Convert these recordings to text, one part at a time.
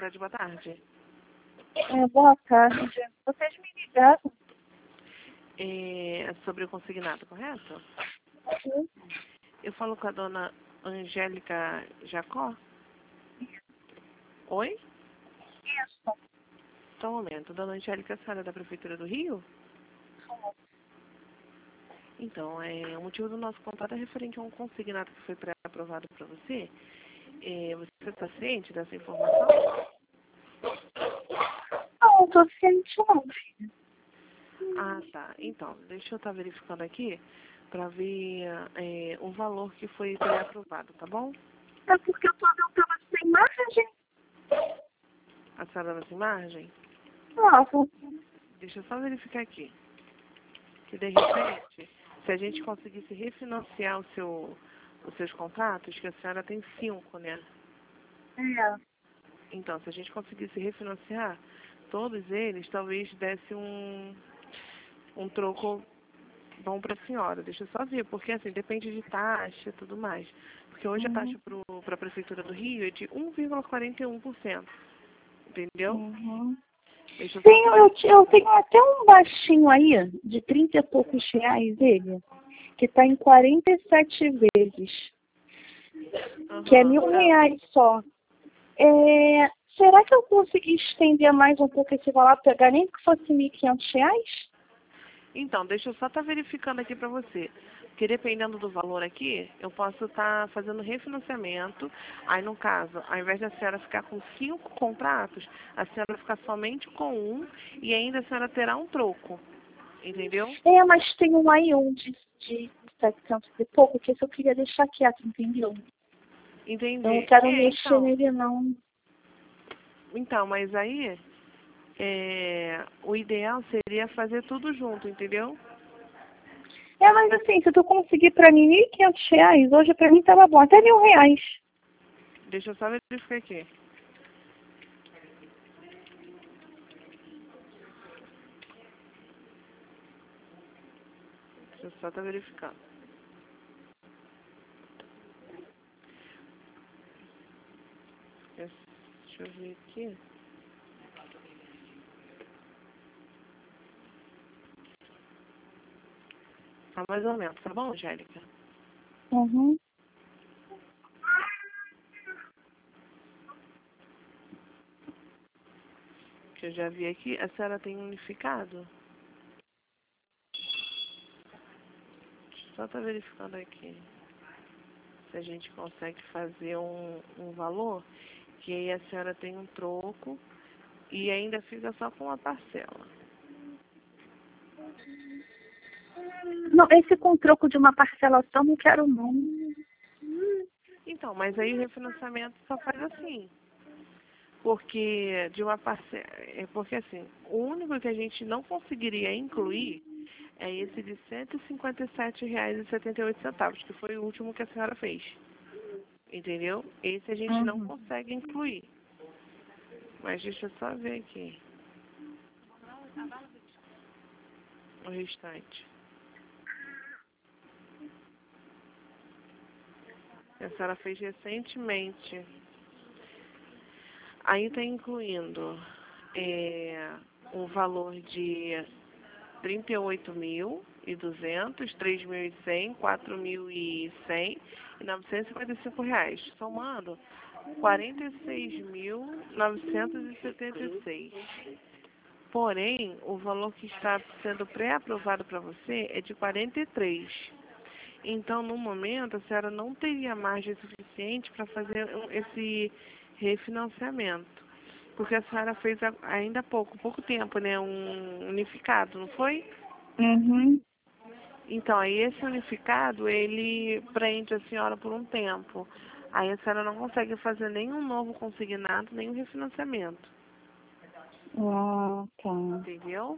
Fred, boa tarde. Boa tarde. Vocês me ligaram? Sobre o consignado, correto? Sim. Eu falo com a dona Angélica Jacó? Oi? Isso. Só um momento. Dona Angélica, a senhora é da Prefeitura do Rio? Então, o motivo do nosso contato é referente a um consignado que foi pré-aprovado para você. Você está ciente dessa informação? Não, tô ciente não, filha. Ah, tá. Então, deixa eu estar verificando aqui para ver o valor que foi pré-aprovado, tá bom? É porque eu tava sem margem. A senhora estava sem margem? Nossa. Deixa eu só verificar aqui. Que de repente, se a gente conseguisse refinanciar os seus contratos, que a senhora tem 5, né? É. Então, se a gente conseguisse refinanciar todos eles, talvez desse um troco bom para a senhora. Deixa eu só ver, porque assim, depende de taxa e tudo mais. Porque hoje a taxa para a Prefeitura do Rio é de 1,41%. Entendeu? Deixa eu Sim, eu tenho até um baixinho aí, de 30 e poucos reais, ele, que tá em 47 vezes, que é R$ 1.000 só. Será que eu consegui estender mais um pouco esse valor, pegar nem que fosse R$ 1.500? Então, deixa eu só estar verificando aqui para você. Porque dependendo do valor aqui, eu posso estar fazendo refinanciamento. Aí, no caso, ao invés da senhora ficar com 5 contratos, a senhora ficar somente com um e ainda a senhora terá um troco. Entendeu? Mas tem um aí de 700 e pouco, que esse eu queria deixar quieto, entendeu? Entendi. Eu não quero mexer nele, não. Então, mas aí, o ideal seria fazer tudo junto, entendeu? Mas assim, se tu conseguir pra mim R$ 1.500, hoje pra mim tava bom, até R$ 1.000. Deixa eu só verificar aqui. Deixa eu só estar verificando. Deixa eu ver aqui. Tá mais ou menos, tá bom, Angélica? Que eu já vi aqui. A senhora tem unificado? Só tá verificando aqui. Se a gente consegue fazer um valor, que aí a senhora tem um troco e ainda fica só com uma parcela. Não, esse com troco de uma parcela só não quero não. Então, mas aí o refinanciamento só faz assim. Porque de uma parcela. Porque assim, o único que a gente não conseguiria incluir é esse de R$ 157,78, que foi o último que a senhora fez. Entendeu? Esse a gente não consegue incluir. Mas deixa eu só ver aqui. O restante. A senhora fez recentemente. Aí está incluindo um valor de 38.200, 3.100, 4.100 e R$ 955. Somando R$ 46.976. Porém, o valor que está sendo pré-aprovado para você é de 43. Então, no momento, a senhora não teria margem suficiente para fazer esse refinanciamento. Porque a senhora fez ainda há pouco tempo, né? Um unificado, não foi? Então, aí esse unificado, ele prende a senhora por um tempo. Aí a senhora não consegue fazer nenhum novo consignado, nenhum refinanciamento. Tá. Entendeu?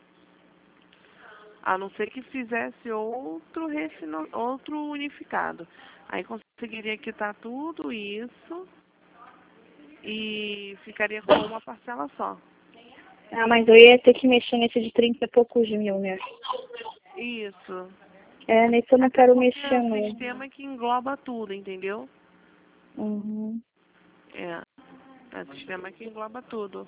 A não ser que fizesse outro unificado. Aí conseguiria quitar tudo isso e ficaria com uma parcela só. Mas eu ia ter que mexer nesse de 30 e poucos mil, né? Isso. Nesse eu não quero mexer, É um não. sistema que engloba tudo, entendeu? É É o sistema que engloba tudo.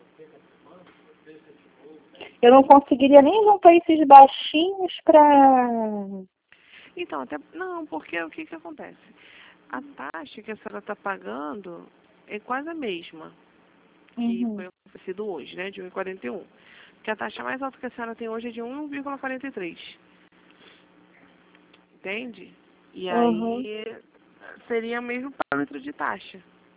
Eu não conseguiria nem juntar esses baixinhos para... Então, até não, porque o que acontece? A taxa que a senhora está pagando é quase a mesma que foi oferecido hoje, né, de 1,41. Porque a taxa mais alta que a senhora tem hoje é de 1,43. Entende? E aí seria o mesmo parâmetro de taxa.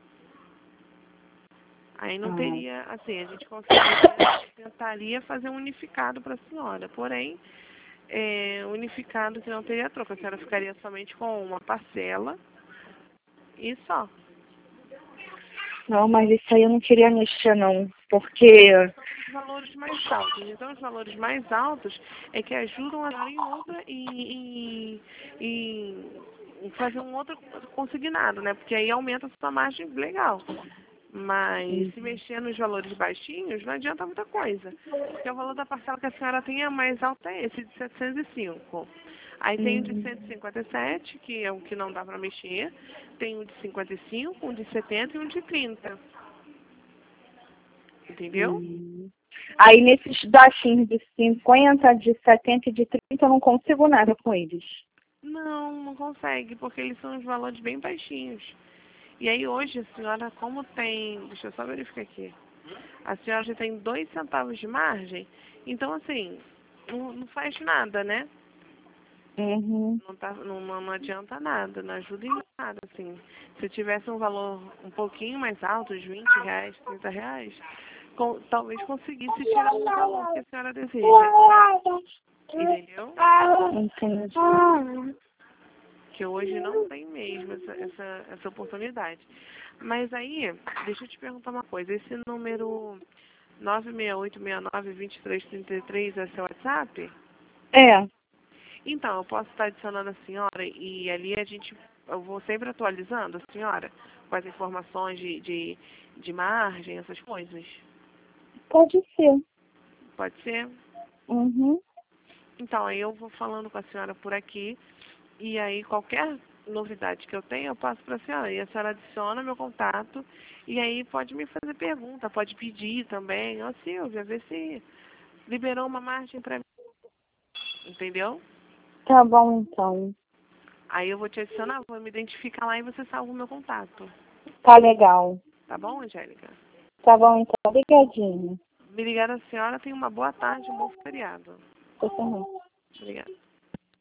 Aí não teria, assim, a gente tentaria fazer um unificado para a senhora. Porém, unificado que não teria troca. A senhora ficaria somente com uma parcela e só. Não, mas isso aí eu não queria mexer, não. Porque... Os valores mais altos. Então, os valores mais altos é que ajudam a dar em outra em fazer um outro consignado, né? Porque aí aumenta a sua margem legal. Mas se mexer nos valores baixinhos, não adianta muita coisa. Porque o valor da parcela que a senhora tem é mais alto é esse, de 705. Aí tem o de 157, que é o que não dá para mexer. Tem o de 55, um de 70 e um de 30. Entendeu? Aí nesses baixinhos de 50, de 70 e de 30, eu não consigo nada com eles. Não consegue, porque eles são os valores bem baixinhos. E aí hoje a senhora, como tem... Deixa eu só verificar aqui. A senhora já tem 2 centavos de margem, então assim, não faz nada, né? Não adianta nada, não ajuda em nada, assim. Se tivesse um valor um pouquinho mais alto, uns 20 reais, 30 reais, talvez conseguisse tirar o valor que a senhora deseja. Entendeu? Entendi. Que hoje não tem mesmo essa oportunidade. Mas aí, deixa eu te perguntar uma coisa. Esse número 968692333 é seu WhatsApp? É. Então, eu posso estar adicionando a senhora e ali eu vou sempre atualizando a senhora com as informações de margem, essas coisas. Pode ser. Pode ser? Então, aí eu vou falando com a senhora por aqui e aí qualquer novidade que eu tenho, eu passo para a senhora. E a senhora adiciona meu contato e aí pode me fazer pergunta, pode pedir também. Ó, Silvia, vê se liberou uma margem para mim. Entendeu? Tá bom, então. Aí eu vou te adicionar, vou me identificar lá e você salva o meu contato. Tá legal. Tá bom, Angélica? Tá bom, então. Obrigadinha. Obrigada, senhora. Tenha uma boa tarde, um bom feriado. Você também. Obrigada.